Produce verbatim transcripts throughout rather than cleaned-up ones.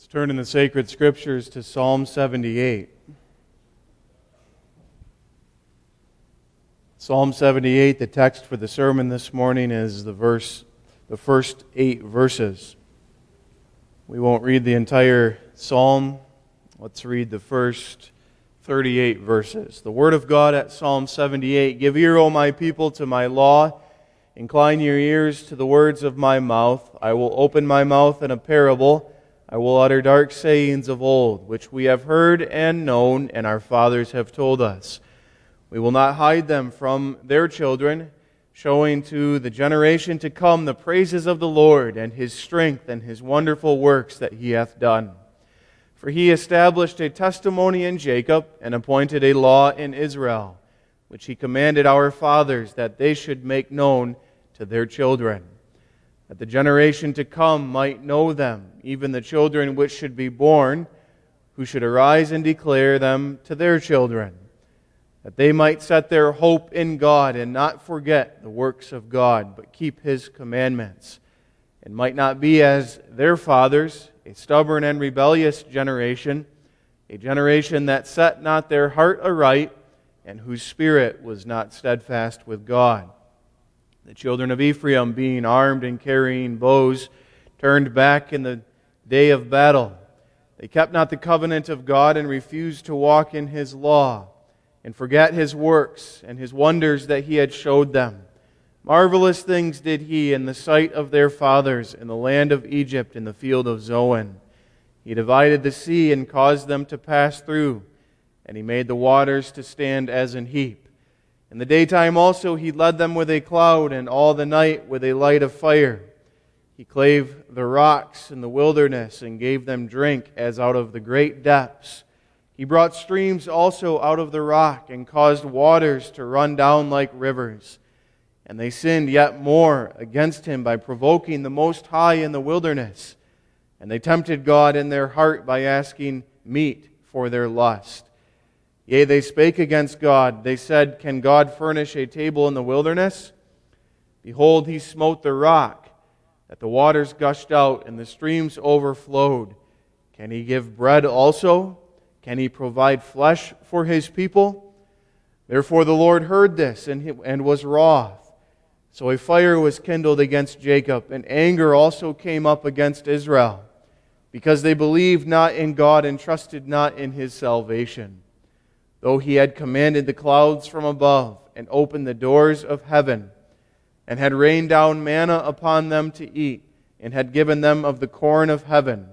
Let's turn in the sacred scriptures to Psalm seventy-eight. Psalm seventy-eight, the text for the sermon this morning is the verse, the first eight verses. We won't read the entire psalm. Let's read the first thirty-eight verses. The word of God at Psalm seventy-eight. Give ear, O my people, to my law. Incline your ears to the words of my mouth. I will open my mouth in a parable. I will utter dark sayings of old, which we have heard and known, and our fathers have told us. We will not hide them from their children, showing to the generation to come the praises of the Lord and His strength and His wonderful works that He hath done. For He established a testimony in Jacob and appointed a law in Israel, which He commanded our fathers that they should make known to their children, that the generation to come might know them, even the children which should be born, who should arise and declare them to their children, that they might set their hope in God and not forget the works of God, but keep His commandments, and might not be as their fathers, a stubborn and rebellious generation, a generation that set not their heart aright, and whose spirit was not steadfast with God. The children of Ephraim, being armed and carrying bows, turned back in the day of battle. They kept not the covenant of God and refused to walk in His law, and forget His works and His wonders that He had showed them. Marvelous things did He in the sight of their fathers in the land of Egypt, in the field of Zoan. He divided the sea and caused them to pass through, and He made the waters to stand as an heap. In the daytime also He led them with a cloud, and all the night with a light of fire. He clave the rocks in the wilderness, and gave them drink as out of the great depths. He brought streams also out of the rock, and caused waters to run down like rivers. And they sinned yet more against Him by provoking the Most High in the wilderness. And they tempted God in their heart by asking meat for their lust. Yea, they spake against God. They said, Can God furnish a table in the wilderness? Behold, He smote the rock, that the waters gushed out, and the streams overflowed. Can He give bread also? Can He provide flesh for His people? Therefore the Lord heard this, and, he, and was wroth. So a fire was kindled against Jacob, and anger also came up against Israel, because they believed not in God and trusted not in His salvation. Though He had commanded the clouds from above, and opened the doors of heaven, and had rained down manna upon them to eat, and had given them of the corn of heaven.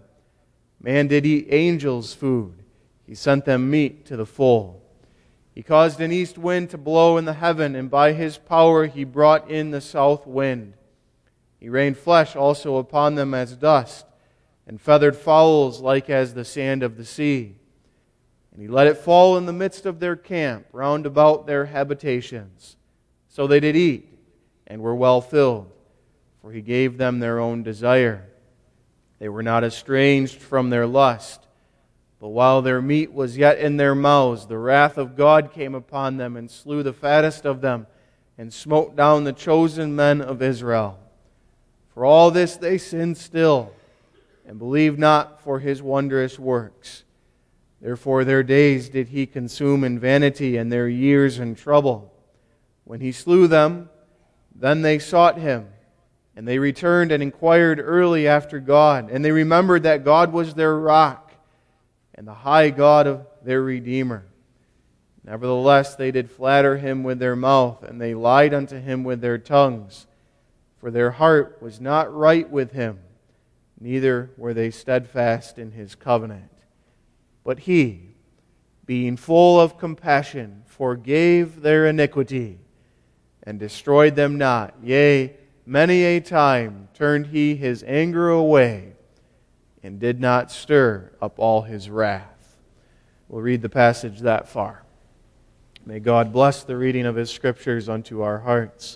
Man did eat angels' food. He sent them meat to the full. He caused an east wind to blow in the heaven, and by His power He brought in the south wind. He rained flesh also upon them as dust, and feathered fowls like as the sand of the sea. And He let it fall in the midst of their camp, round about their habitations. So they did eat, and were well filled, for He gave them their own desire. They were not estranged from their lust, but while their meat was yet in their mouths, the wrath of God came upon them, and slew the fattest of them, and smote down the chosen men of Israel. For all this they sinned still, and believed not for His wondrous works. Therefore their days did He consume in vanity, and their years in trouble. When He slew them, then they sought Him, and they returned and inquired early after God, and they remembered that God was their rock, and the high God of their Redeemer. Nevertheless they did flatter Him with their mouth, and they lied unto Him with their tongues, for their heart was not right with Him, neither were they steadfast in His covenant. But He, being full of compassion, forgave their iniquity, and destroyed them not. Yea, many a time turned He His anger away, and did not stir up all His wrath. We'll read the passage that far. May God bless the reading of His Scriptures unto our hearts.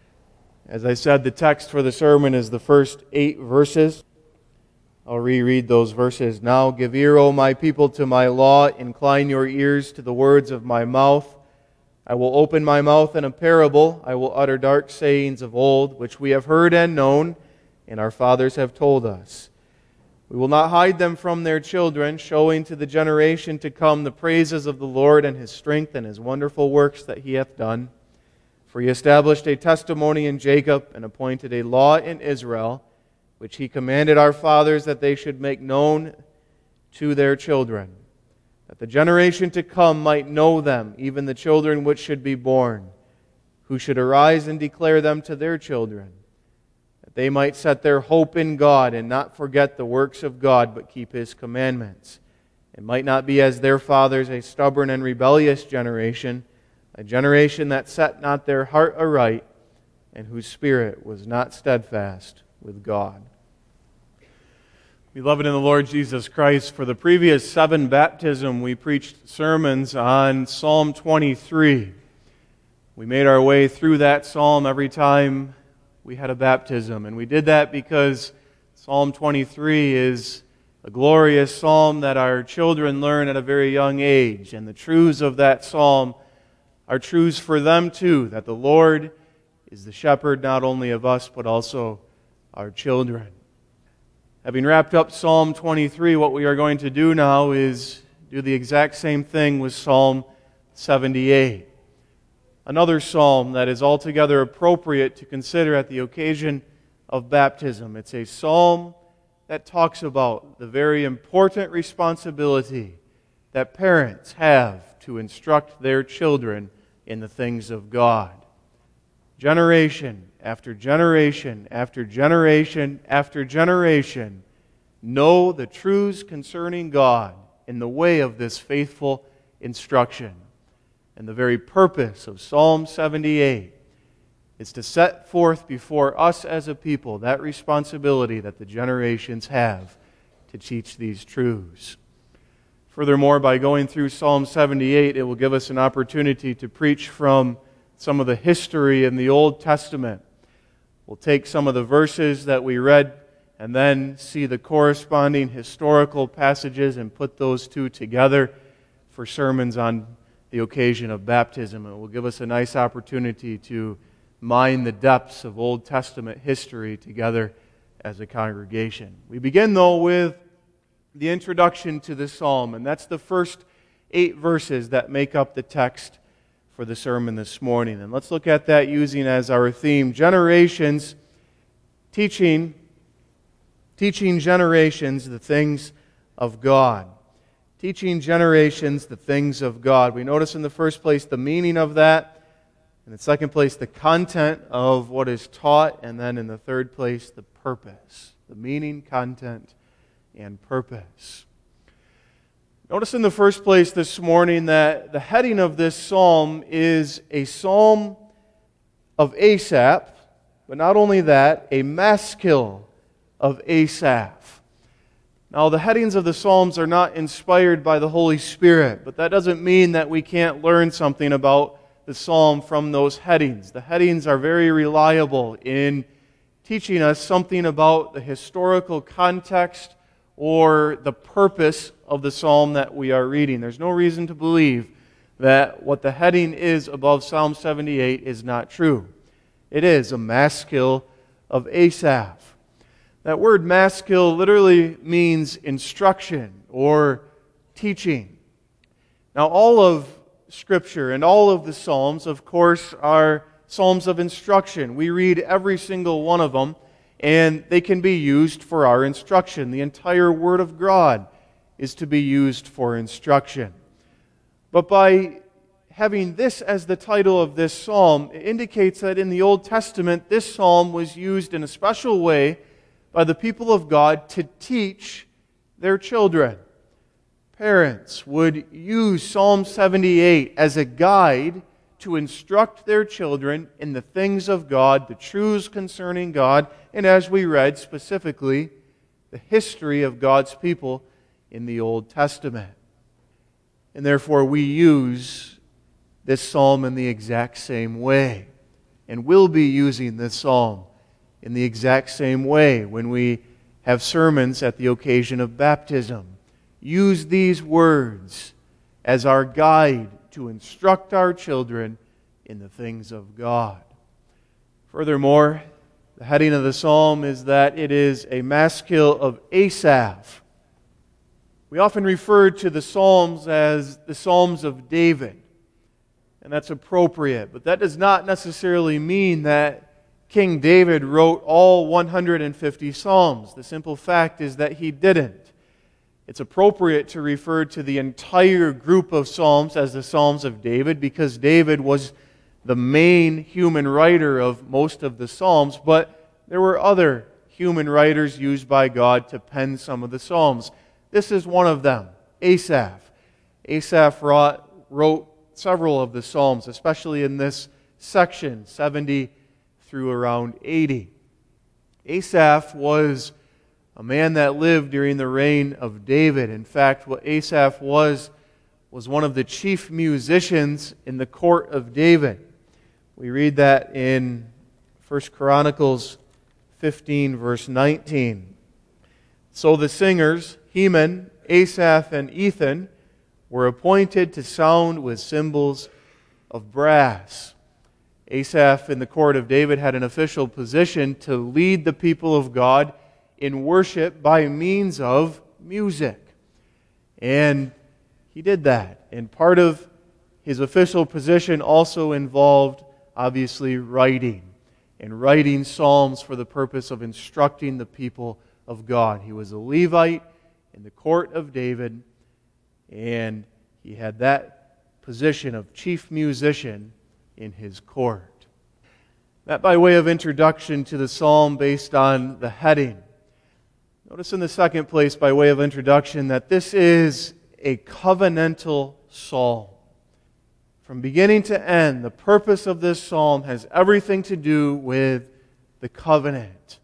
As I said, the text for the sermon is the first eight verses. I'll reread those verses. Now give ear, O my people, to my law. Incline your ears to the words of my mouth. I will open my mouth in a parable. I will utter dark sayings of old, which we have heard and known, and our fathers have told us. We will not hide them from their children, showing to the generation to come the praises of the Lord and His strength and His wonderful works that He hath done. For He established a testimony in Jacob and appointed a law in Israel, which He commanded our fathers that they should make known to their children, that the generation to come might know them, even the children which should be born, who should arise and declare them to their children, that they might set their hope in God and not forget the works of God, but keep His commandments, and might not be as their fathers, a stubborn and rebellious generation, a generation that set not their heart aright, and whose spirit was not steadfast with God. Beloved in the Lord Jesus Christ, for the previous seven baptisms, we preached sermons on Psalm twenty-three. We made our way through that psalm every time we had a baptism, and we did that because Psalm twenty-three is a glorious psalm that our children learn at a very young age, and the truths of that psalm are truths for them too, that the Lord is the shepherd not only of us, but also our children. Having wrapped up Psalm twenty-three, what we are going to do now is do the exact same thing with Psalm seventy-eight. Another psalm that is altogether appropriate to consider at the occasion of baptism. It's a psalm that talks about the very important responsibility that parents have to instruct their children in the things of God. Generation after generation after generation after generation know the truths concerning God in the way of this faithful instruction. And the very purpose of Psalm seventy-eight is to set forth before us as a people that responsibility that the generations have to teach these truths. Furthermore, by going through Psalm seventy-eight, it will give us an opportunity to preach from some of the history in the Old Testament. We'll take some of the verses that we read and then see the corresponding historical passages and put those two together for sermons on the occasion of baptism. It will give us a nice opportunity to mine the depths of Old Testament history together as a congregation. We begin, though, with the introduction to the psalm, and that's the first eight verses that make up the text for the sermon this morning. And let's look at that using as our theme, generations, teaching, teaching generations the things of God. Teaching generations the things of God. We notice in the first place the meaning of that, in the second place the content of what is taught, and then in the third place the purpose. The meaning, content, and purpose. Notice in the first place this morning that the heading of this psalm is a psalm of Asaph, but not only that, a maskil of Asaph. Now, the headings of the Psalms are not inspired by the Holy Spirit, but that doesn't mean that we can't learn something about the Psalm from those headings. The headings are very reliable in teaching us something about the historical context or the purpose of the Psalm that we are reading. There's no reason to believe that what the heading is above Psalm seventy-eight is not true. It is a maskil of Asaph. That word maskil literally means instruction or teaching. Now, all of Scripture and all of the Psalms, of course, are Psalms of instruction. We read every single one of them, and they can be used for our instruction. The entire Word of God is to be used for instruction. But by having this as the title of this psalm, it indicates that in the Old Testament, this psalm was used in a special way by the people of God to teach their children. Parents would use Psalm seventy-eight as a guide to instruct their children in the things of God, the truths concerning God, and as we read specifically, the history of God's people in the Old Testament. And therefore we use this psalm in the exact same way, and will be using this psalm in the exact same way when we have sermons at the occasion of baptism. Use these words as our guide to instruct our children in the things of God. Furthermore, The heading of the psalm is that it is a maskil of Asaph. We often refer to the Psalms as the Psalms of David, and that's appropriate, but that does not necessarily mean that King David wrote all one hundred fifty Psalms. The simple fact is that he didn't. It's appropriate to refer to the entire group of Psalms as the Psalms of David because David was the main human writer of most of the Psalms, but there were other human writers used by God to pen some of the Psalms. This is one of them, Asaph. Asaph wrote, wrote several of the Psalms, especially in this section, seventy through around eighty. Asaph was a man that lived during the reign of David. In fact, what Asaph was, was one of the chief musicians in the court of David. We read that in First Chronicles fifteen, verse nineteen. So the singers, Heman, Asaph, and Ethan, were appointed to sound with cymbals of brass. Asaph in the court of David had an official position to lead the people of God in worship by means of music. And he did that. And part of his official position also involved, obviously, writing. And writing psalms for the purpose of instructing the people of God. He was a Levite in the court of David, and he had that position of chief musician in his court. That by way of introduction to the psalm based on the heading. Notice in the second place, by way of introduction, that this is a covenantal psalm. From beginning to end, the purpose of this psalm has everything to do with the covenant.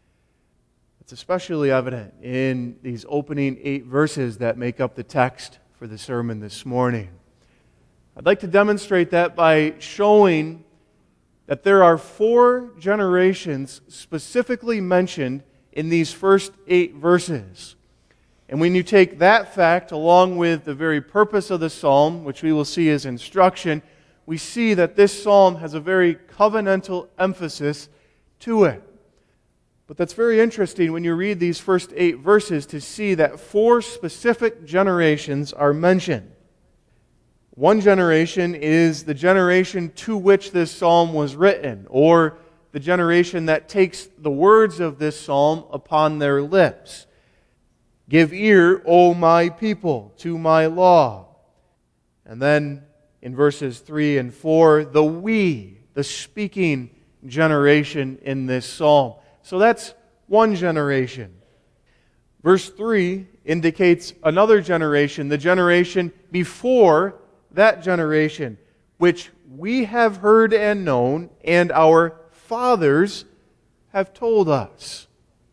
It's especially evident in these opening eight verses that make up the text for the sermon this morning. I'd like to demonstrate that by showing that there are four generations specifically mentioned in these first eight verses. And when you take that fact along with the very purpose of the psalm, which we will see as instruction, we see that this psalm has a very covenantal emphasis to it. But that's very interesting when you read these first eight verses to see that four specific generations are mentioned. One generation is the generation to which this psalm was written, or the generation that takes the words of this psalm upon their lips. Give ear, O my people, to my law. And then in verses three and four, the we, the speaking generation in this psalm. So that's one generation. Verse three indicates another generation, the generation before that generation, which we have heard and known, and our fathers have told us.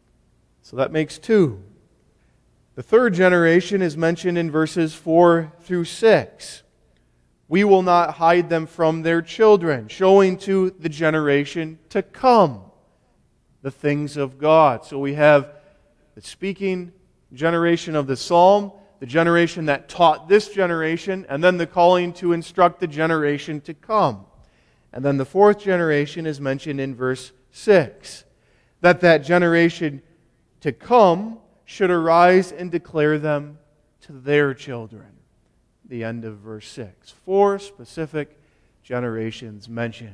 So that makes two. The third generation is mentioned in verses four through six. We will not hide them from their children, showing to the generation to come the things of God. So we have the speaking generation of the psalm, the generation that taught this generation, and then the calling to instruct the generation to come. And then the fourth generation is mentioned in verse six, that that generation to come should arise and declare them to their children. The end of verse six. Four specific generations mentioned.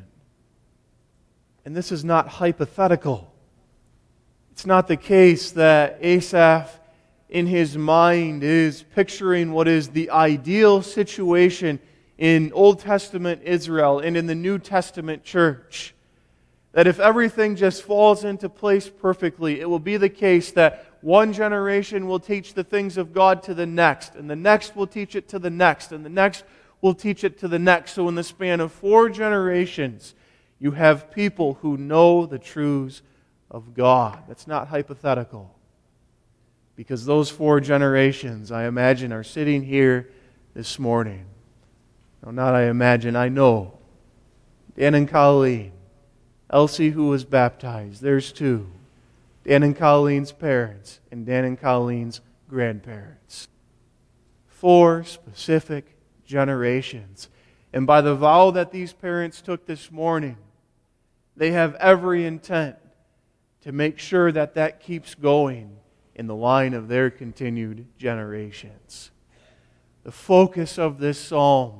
And this is not hypothetical. It's not the case that Asaph in his mind is picturing what is the ideal situation in Old Testament Israel and in the New Testament church. That if everything just falls into place perfectly, it will be the case that one generation will teach the things of God to the next, and the next will teach it to the next, and the next will teach it to the next. So in the span of four generations, you have people who know the truths of God. That's not hypothetical. Because those four generations, I imagine, are sitting here this morning. No, not I imagine, I know. Dan and Colleen, Elsie who was baptized, there's two. Dan and Colleen's parents, and Dan and Colleen's grandparents. Four specific generations. And by the vow that these parents took this morning, they have every intent to make sure that that keeps going in the line of their continued generations. The focus of this psalm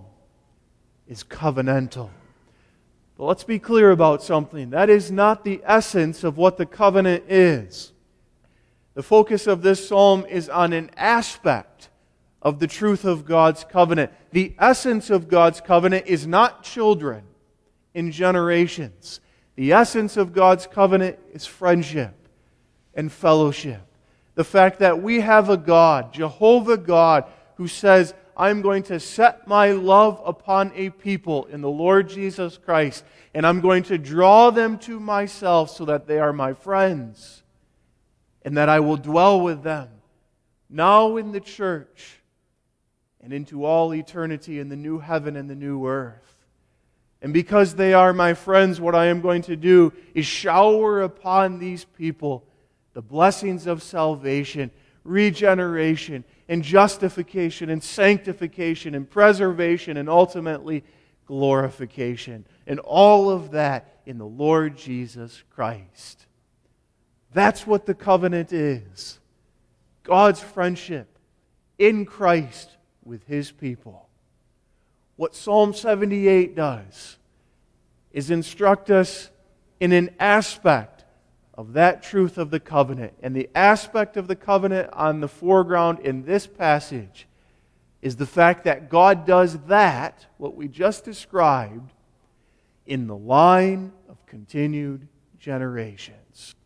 is covenantal. But let's be clear about something. That is not the essence of what the covenant is. The focus of this psalm is on an aspect of the truth of God's covenant. The essence of God's covenant is not children in generations. The essence of God's covenant is friendship and fellowship. The fact that we have a God, Jehovah God, who says, I'm going to set my love upon a people in the Lord Jesus Christ, and I'm going to draw them to myself so that they are my friends, and that I will dwell with them, now in the church, and into all eternity in the new heaven and the new earth. And because they are my friends, what I am going to do is shower upon these people the blessings of salvation, regeneration, and justification, and sanctification, and preservation, and ultimately glorification. And all of that in the Lord Jesus Christ. That's what the covenant is. God's friendship in Christ with His people. What Psalm seventy-eight does is instruct us in an aspect of that truth of the covenant. And the aspect of the covenant on the foreground in this passage is the fact that God does that, what we just described, in the line of continued generations.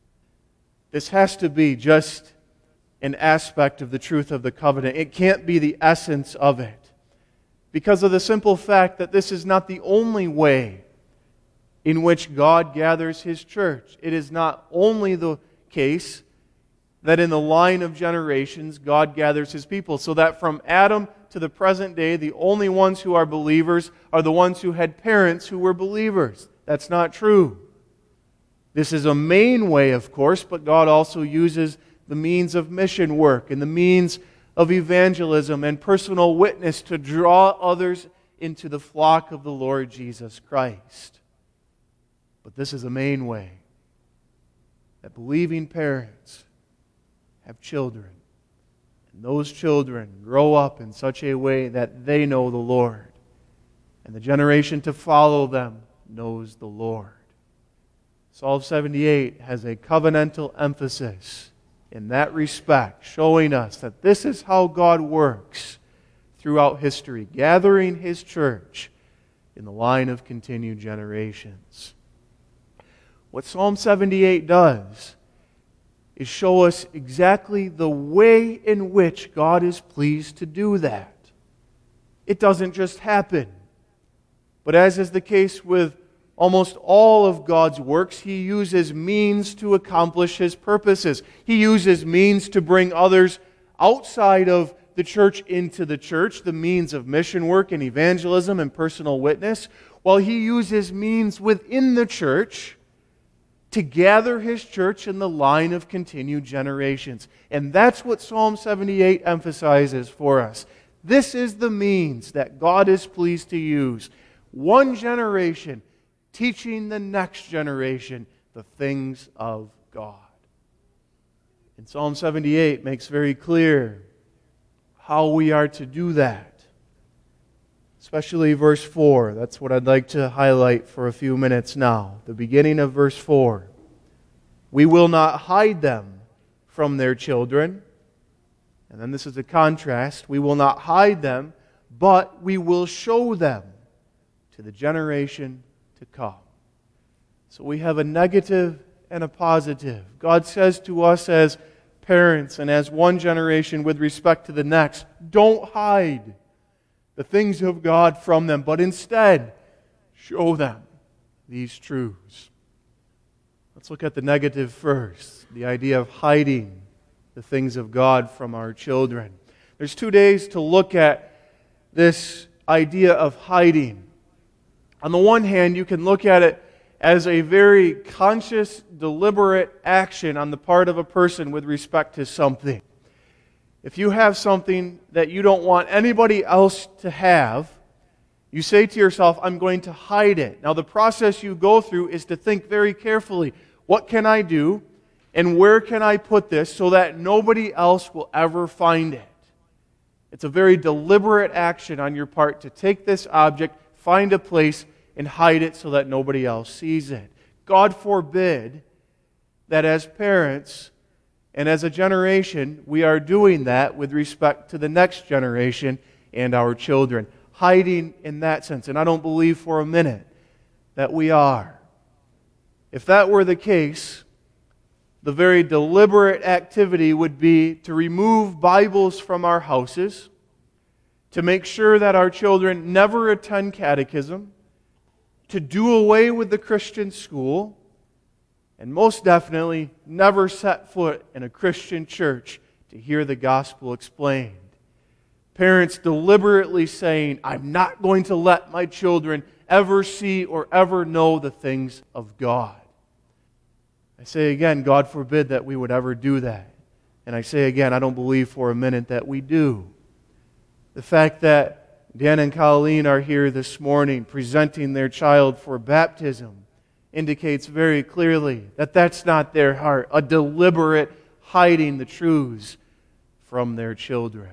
This has to be just an aspect of the truth of the covenant. It can't be the essence of it, because of the simple fact that this is not the only way in which God gathers His church. It is not only the case that in the line of generations God gathers His people, so that from Adam to the present day, the only ones who are believers are the ones who had parents who were believers. That's not true. This is a main way, of course, but God also uses the means of mission work and the means of evangelism and personal witness to draw others into the flock of the Lord Jesus Christ. But this is a main way that believing parents have children, and those children grow up in such a way that they know the Lord, and the generation to follow them knows the Lord. Psalm seventy-eight has a covenantal emphasis in that respect, showing us that this is how God works throughout history, gathering His church in the line of continued generations. What Psalm seventy-eight does is show us exactly the way in which God is pleased to do that. It doesn't just happen. But as is the case with almost all of God's works, He uses means to accomplish His purposes. He uses means to bring others outside of the church into the church, the means of mission work and evangelism and personal witness, while He uses means within the church to gather His church in the line of continued generations. And that's what Psalm seventy-eight emphasizes for us. This is the means that God is pleased to use. One generation teaching the next generation the things of God. And Psalm seventy-eight makes very clear how we are to do that. Especially verse four. That's what I'd like to highlight for a few minutes now. The beginning of verse four. We will not hide them from their children. And then this is a contrast. We will not hide them, but we will show them to the generation to come. So we have a negative and a positive. God says to us as parents and as one generation with respect to the next, don't hide the things of God from them, but instead show them these truths. Let's look at the negative first, the idea of hiding the things of God from our children. There's two days to look at this idea of hiding. On the one hand, you can look at it as a very conscious, deliberate action on the part of a person with respect to something. If you have something that you don't want anybody else to have, you say to yourself, I'm going to hide it. Now the process you go through is to think very carefully, What can I do? And where can I put this so that nobody else will ever find it? It's a very deliberate action on your part to take this object, find a place, and hide it so that nobody else sees it. God forbid that as parents and as a generation, we are doing that with respect to the next generation and our children. Hiding in that sense. And I don't believe for a minute that we are. If that were the case, the very deliberate activity would be to remove Bibles from our houses, to make sure that our children never attend catechism, to do away with the Christian school, and most definitely never set foot in a Christian church to hear the gospel explained. Parents deliberately saying, I'm not going to let my children ever see or ever know the things of God. I say again, God forbid that we would ever do that. And I say again, I don't believe for a minute that we do. The fact that Dan and Colleen are here this morning presenting their child for baptism indicates very clearly that that's not their heart, a deliberate hiding the truths from their children.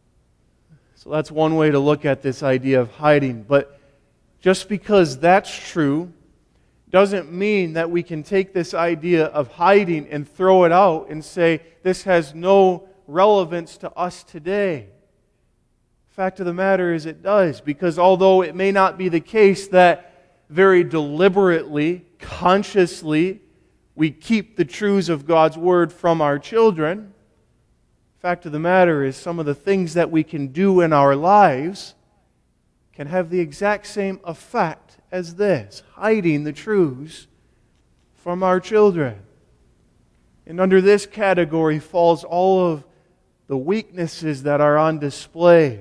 So that's one way to look at this idea of hiding. But just because that's true doesn't mean that we can take this idea of hiding and throw it out and say, this has no relevance to us today. The fact of the matter is it does, because although it may not be the case that very deliberately, consciously, we keep the truths of God's Word from our children, the fact of the matter is some of the things that we can do in our lives can have the exact same effect as this, hiding the truths from our children. And under this category falls all of the weaknesses that are on display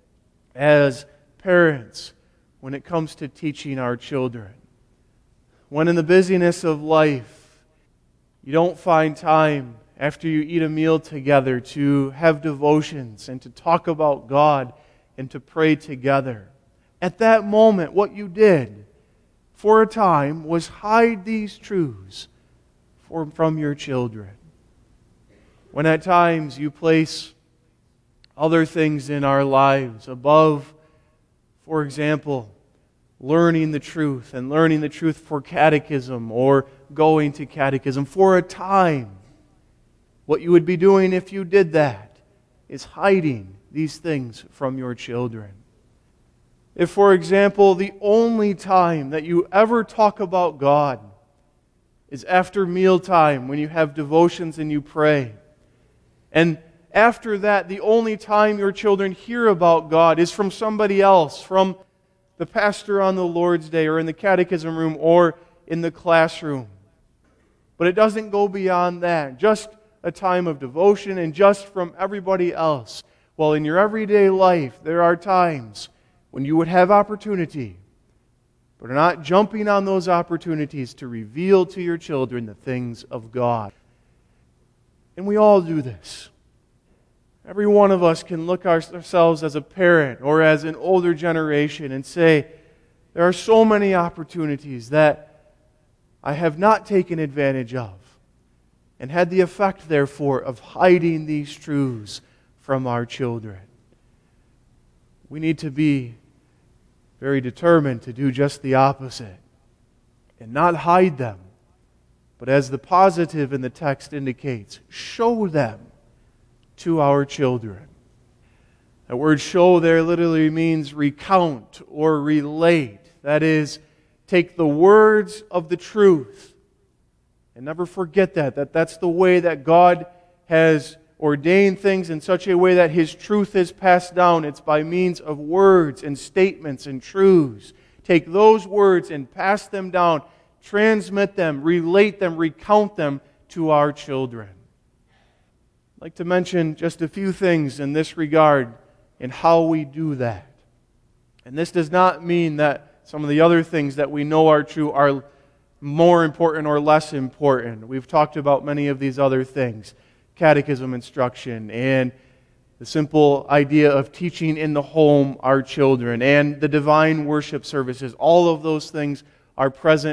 as parents when it comes to teaching our children. When in the busyness of life, you don't find time after you eat a meal together to have devotions and to talk about God and to pray together. At that moment, what you did for a time was hide these truths from your children. When at times you place other things in our lives above, for example, learning the truth and learning the truth for catechism or going to catechism for a time, what you would be doing if you did that is hiding these things from your children. If, for example, the only time that you ever talk about God is after mealtime when you have devotions and you pray, and after that, the only time your children hear about God is from somebody else, from the pastor on the Lord's Day or in the catechism room or in the classroom. But it doesn't go beyond that. Just a time of devotion and just from everybody else. Well, in your everyday life, there are times when you would have opportunity, but are not jumping on those opportunities to reveal to your children the things of God. And we all do this. Every one of us can look ourselves as a parent or as an older generation and say, there are so many opportunities that I have not taken advantage of and had the effect, therefore, of hiding these truths from our children. We need to be very determined to do just the opposite and not hide them, but as the positive in the text indicates, show them to our children. The word show there literally means recount or relate. That is, take the words of the truth. And never forget that, that that's the way that God has ordained things in such a way that His truth is passed down. It's by means of words and statements and truths. Take those words and pass them down, transmit them, relate them, recount them to our children. I'd like to mention just a few things in this regard and how we do that. And this does not mean that some of the other things that we know are true are more important or less important. We've talked about many of these other things. Catechism instruction and the simple idea of teaching in the home our children and the divine worship services. All of those things are present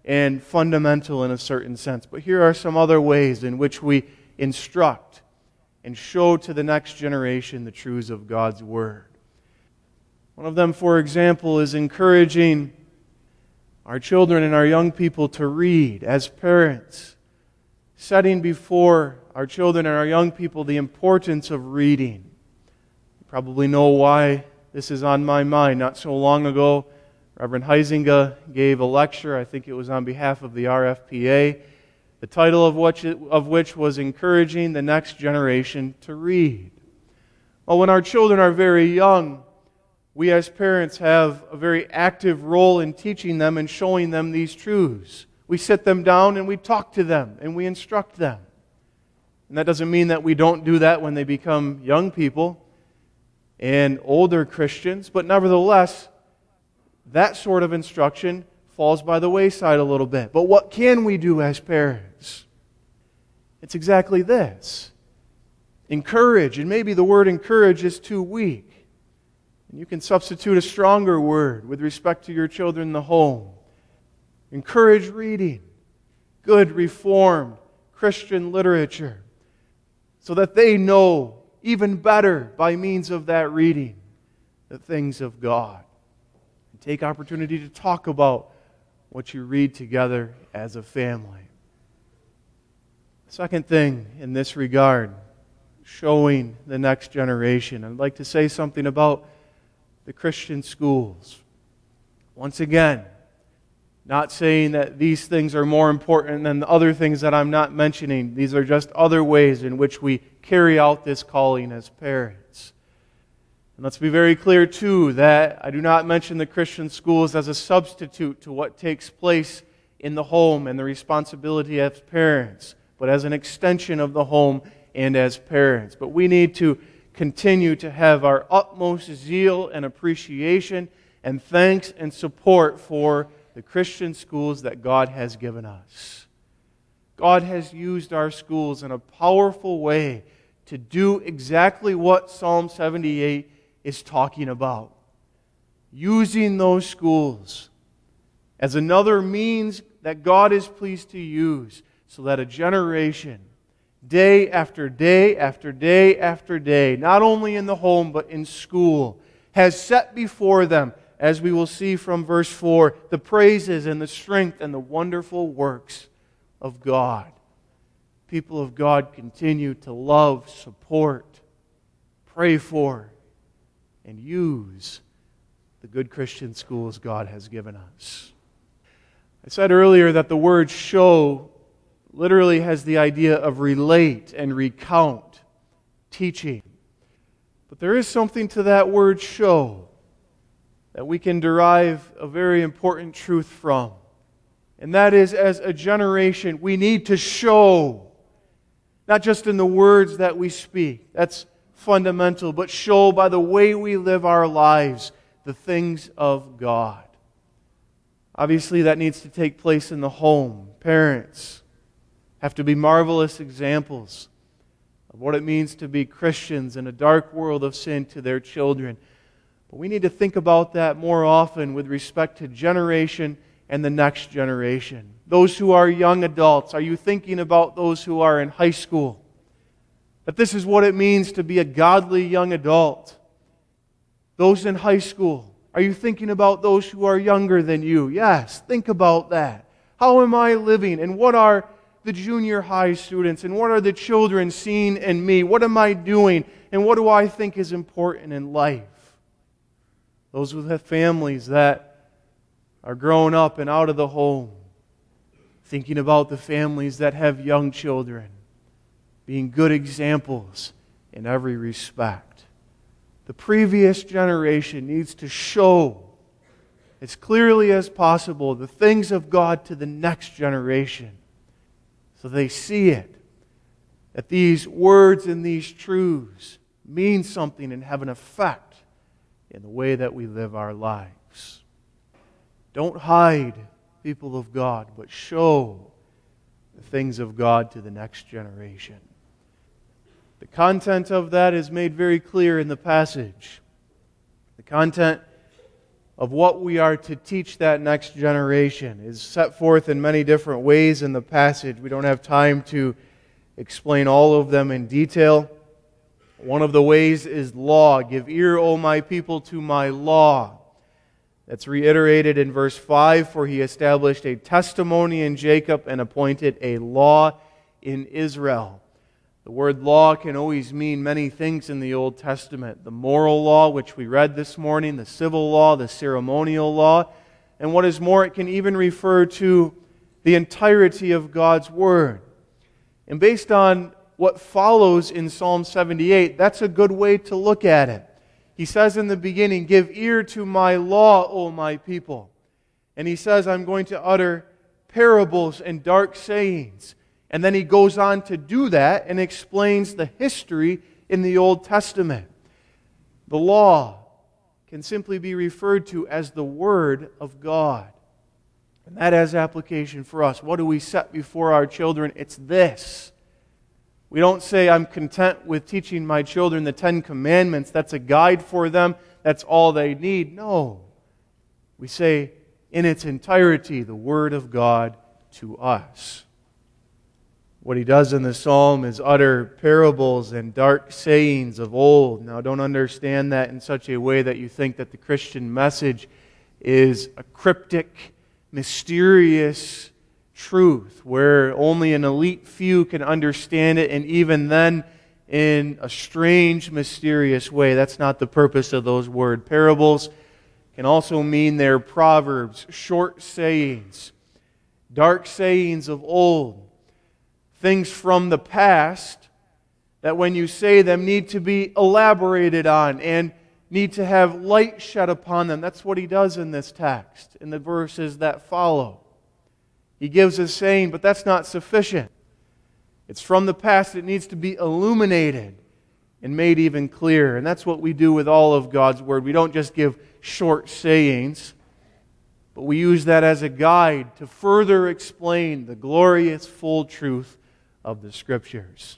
and fundamental in a certain sense. But here are some other ways in which we instruct and show to the next generation the truths of God's Word. One of them, for example, is encouraging our children and our young people to read as parents, setting before our children and our young people the importance of reading. You probably know why this is on my mind. Not so long ago, Reverend Huizinga gave a lecture, I think it was on behalf of the R F P A, the title of which, of which was Encouraging the Next Generation to Read. Well, when our children are very young, we as parents have a very active role in teaching them and showing them these truths. We sit them down and we talk to them and we instruct them. And that doesn't mean that we don't do that when they become young people and older Christians, but nevertheless, that sort of instruction falls by the wayside a little bit. But what can we do as parents? It's exactly this. Encourage, and maybe the word encourage is too weak. And you can substitute a stronger word with respect to your children in the home. Encourage reading good, reformed Christian literature so that they know even better by means of that reading the things of God. And take opportunity to talk about what you read together as a family. Second thing in this regard, showing the next generation. I'd like to say something about the Christian schools. Once again, not saying that these things are more important than the other things that I'm not mentioning. These are just other ways in which we carry out this calling as parents. And let's be very clear, too, that I do not mention the Christian schools as a substitute to what takes place in the home and the responsibility as parents, but as an extension of the home and as parents. But we need to continue to have our utmost zeal and appreciation and thanks and support for the Christian schools that God has given us. God has used our schools in a powerful way to do exactly what Psalm seventy-eight is talking about. Using those schools as another means that God is pleased to use so that a generation, day after day after day after day, not only in the home but in school, has set before them, as we will see from verse four, the praises and the strength and the wonderful works of God. People of God continue to love, support, pray for, and use the good Christian schools God has given us. I said earlier that the word show literally has the idea of relate and recount, teaching. But there is something to that word show that we can derive a very important truth from. And that is, as a generation, we need to show, not just in the words that we speak, that's fundamental, but show by the way we live our lives the things of God. Obviously, that needs to take place in the home. Parents have to be marvelous examples of what it means to be Christians in a dark world of sin to their children. But we need to think about that more often with respect to generation and the next generation. Those who are young adults, are you thinking about those who are in high school? That this is what it means to be a godly young adult. Those in high school, are you thinking about those who are younger than you? Yes, think about that. How am I living? And what are the junior high students? And what are the children seeing in me? What am I doing? And what do I think is important in life? Those who have families that are growing up and out of the home, thinking about the families that have young children, being good examples in every respect. The previous generation needs to show as clearly as possible the things of God to the next generation so they see it, that these words and these truths mean something and have an effect in the way that we live our lives. Don't hide, people of God, but show the things of God to the next generation. The content of that is made very clear in the passage. The content of what we are to teach that next generation is set forth in many different ways in the passage. We don't have time to explain all of them in detail. One of the ways is law. Give ear, O my people, to my law. That's reiterated in verse five, for he established a testimony in Jacob and appointed a law in Israel. The word law can always mean many things in the Old Testament. The moral law, which we read this morning, the civil law, the ceremonial law, and what is more, it can even refer to the entirety of God's Word. And based on what follows in Psalm seventy-eight, that's a good way to look at it. He says in the beginning, give ear to my law, O my people. And he says, I'm going to utter parables and dark sayings. And then he goes on to do that and explains the history in the Old Testament. The law can simply be referred to as the Word of God. And that has application for us. What do we set before our children? It's this. We don't say, I'm content with teaching my children the Ten Commandments. That's a guide for them. That's all they need. No. We say, in its entirety, the Word of God to us. What he does in the psalm is utter parables and dark sayings of old. Now, don't understand that in such a way that you think that the Christian message is a cryptic, mysterious truth where only an elite few can understand it, and even then in a strange, mysterious way. That's not the purpose of those words. Parables can also mean they're proverbs, short sayings, dark sayings of old. Things from the past that when you say them need to be elaborated on and need to have light shed upon them. That's what he does in this text, in the verses that follow. He gives a saying, but that's not sufficient. It's from the past. It needs to be illuminated and made even clearer. And that's what we do with all of God's Word. We don't just give short sayings, but we use that as a guide to further explain the glorious, full truth of the Scriptures.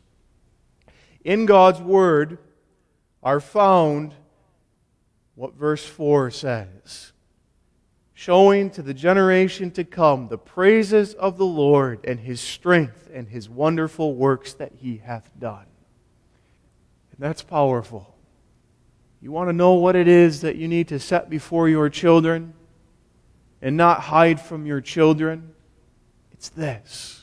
In God's Word are found what verse four says, showing to the generation to come the praises of the Lord and His strength and His wonderful works that He hath done. And that's powerful. You want to know what it is that you need to set before your children and not hide from your children? It's this.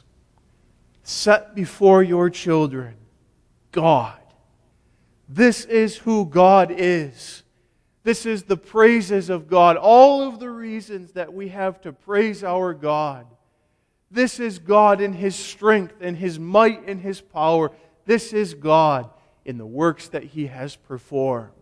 Set before your children God. This is who God is. This is the praises of God. All of the reasons that we have to praise our God. This is God in His strength and His might and His power. This is God in the works that He has performed.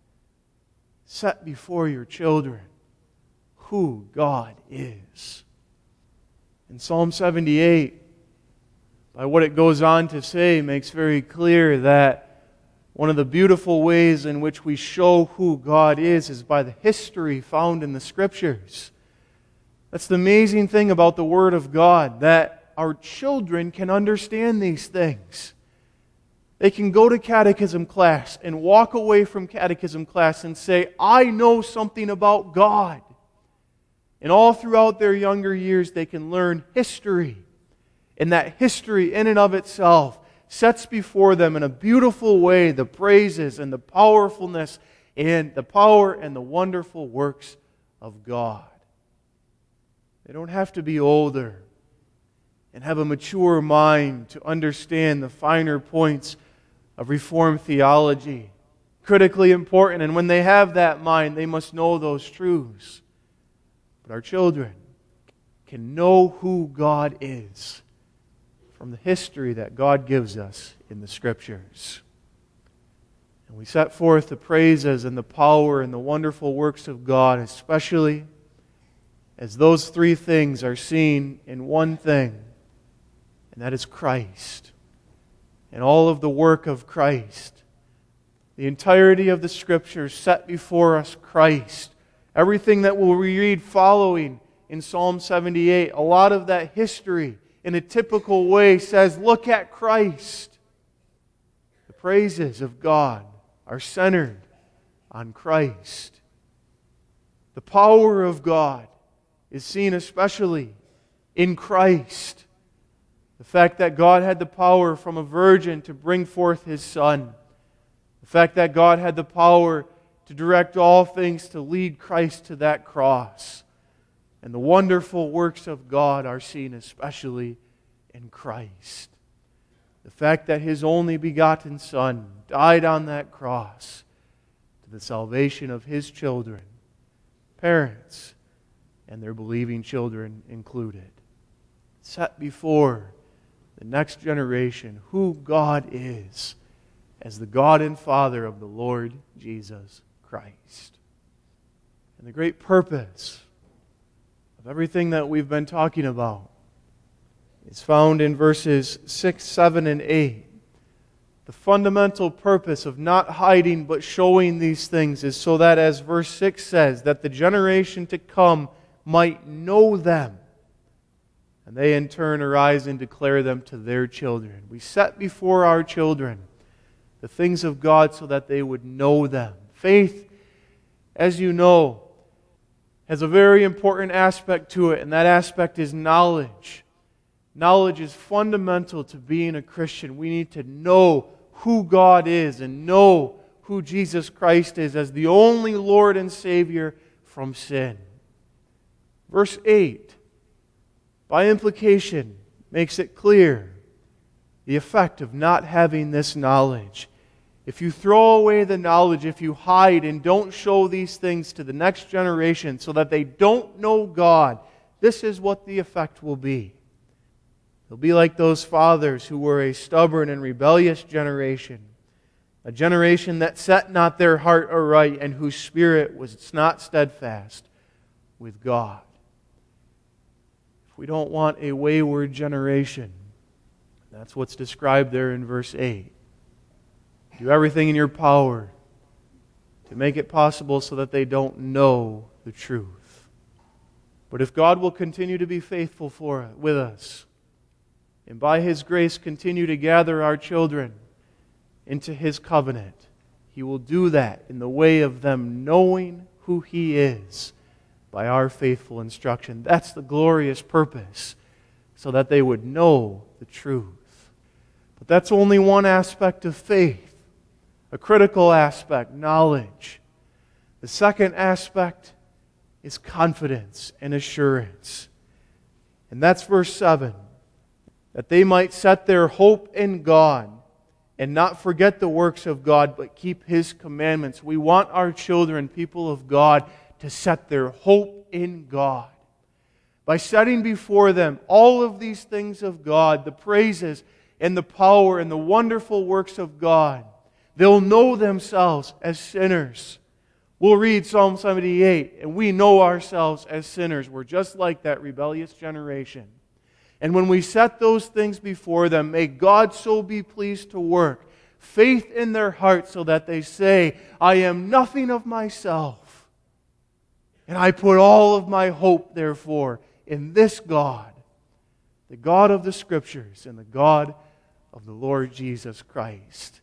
Set before your children who God is. In Psalm seventy-eight, by what it goes on to say, makes very clear that one of the beautiful ways in which we show who God is is by the history found in the Scriptures. That's the amazing thing about the Word of God, that our children can understand these things. They can go to catechism class and walk away from catechism class and say, I know something about God. And all throughout their younger years, they can learn history. And that history in and of itself sets before them in a beautiful way the praises and the powerfulness and the power and the wonderful works of God. They don't have to be older and have a mature mind to understand the finer points of Reformed theology. Critically important, and when they have that mind, they must know those truths. But our children can know who God is from the history that God gives us in the Scriptures. And we set forth the praises and the power and the wonderful works of God, especially as those three things are seen in one thing, and that is Christ. And all of the work of Christ. The entirety of the Scriptures set before us Christ. Everything that we'll read following in Psalm seventy-eight, a lot of that history in a typical way says, look at Christ. The praises of God are centered on Christ. The power of God is seen especially in Christ. The fact that God had the power from a virgin to bring forth His Son. The fact that God had the power to direct all things to lead Christ to that cross. And the wonderful works of God are seen especially in Christ. The fact that His only begotten Son died on that cross to the salvation of His children, parents, and their believing children included. Set before the next generation who God is as the God and Father of the Lord Jesus Christ. And the great purpose of everything that we've been talking about is found in verses six, seven, and eight. The fundamental purpose of not hiding but showing these things is so that, as verse six says, that the generation to come might know them, and they in turn arise and declare them to their children. We set before our children the things of God so that they would know them. Faith, as you know, has a very important aspect to it, and that aspect is knowledge. Knowledge is fundamental to being a Christian. We need to know who God is and know who Jesus Christ is as the only Lord and Savior from sin. Verse eight, by implication, makes it clear the effect of not having this knowledge. If you throw away the knowledge, if you hide and don't show these things to the next generation so that they don't know God, this is what the effect will be. They'll be like those fathers who were a stubborn and rebellious generation, a generation that set not their heart aright and whose spirit was not steadfast with God. If we don't want a wayward generation, that's what's described there in verse eight. Do everything in your power to make it possible so that they don't know the truth. But if God will continue to be faithful for with us, and by His grace continue to gather our children into His covenant, He will do that in the way of them knowing who He is by our faithful instruction. That's the glorious purpose, so that they would know the truth. But that's only one aspect of faith. A critical aspect, knowledge. The second aspect is confidence and assurance. And that's verse seven. That they might set their hope in God and not forget the works of God, but keep His commandments. We want our children, people of God, to set their hope in God. By setting before them all of these things of God, the praises and the power and the wonderful works of God, they'll know themselves as sinners. We'll read Psalm seventy-eight, and we know ourselves as sinners. We're just like that rebellious generation. And when we set those things before them, may God so be pleased to work faith in their hearts so that they say, I am nothing of myself, and I put all of my hope, therefore, in this God, the God of the Scriptures and the God of the Lord Jesus Christ.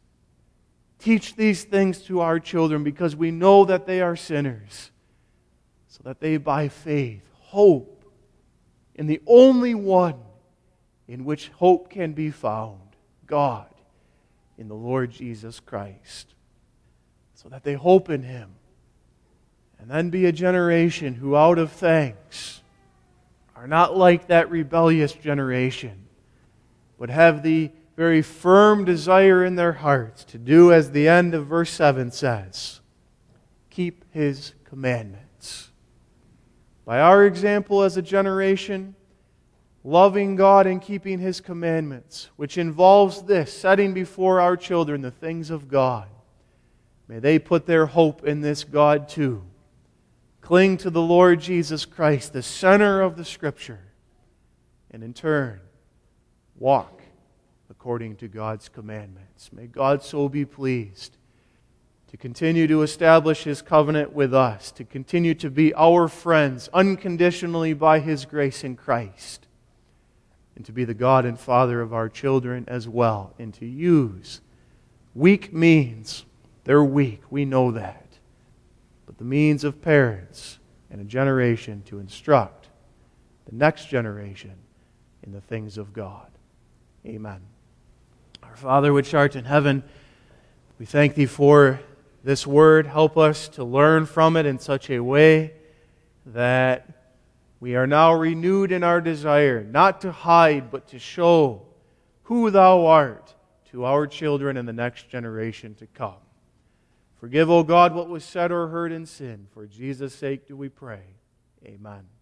Teach these things to our children because we know that they are sinners, so that they by faith hope in the only one in which hope can be found, God, in the Lord Jesus Christ. So that they hope in Him, and then be a generation who out of thanks are not like that rebellious generation, but have the very firm desire in their hearts to do as the end of verse seven says, keep His commandments. By our example as a generation, loving God and keeping His commandments, which involves this, setting before our children the things of God, may they put their hope in this God too. Cling to the Lord Jesus Christ, the center of the Scripture, and in turn, walk according to God's commandments. May God so be pleased to continue to establish His covenant with us, to continue to be our friends unconditionally by His grace in Christ, and to be the God and Father of our children as well, and to use weak means. They're weak, we know that. But the means of parents and a generation to instruct the next generation in the things of God. Amen. Our Father which art in heaven, we thank Thee for this word. Help us to learn from it in such a way that we are now renewed in our desire, not to hide, but to show who Thou art to our children and the next generation to come. Forgive, O God, what was said or heard in sin. For Jesus' sake do we pray. Amen.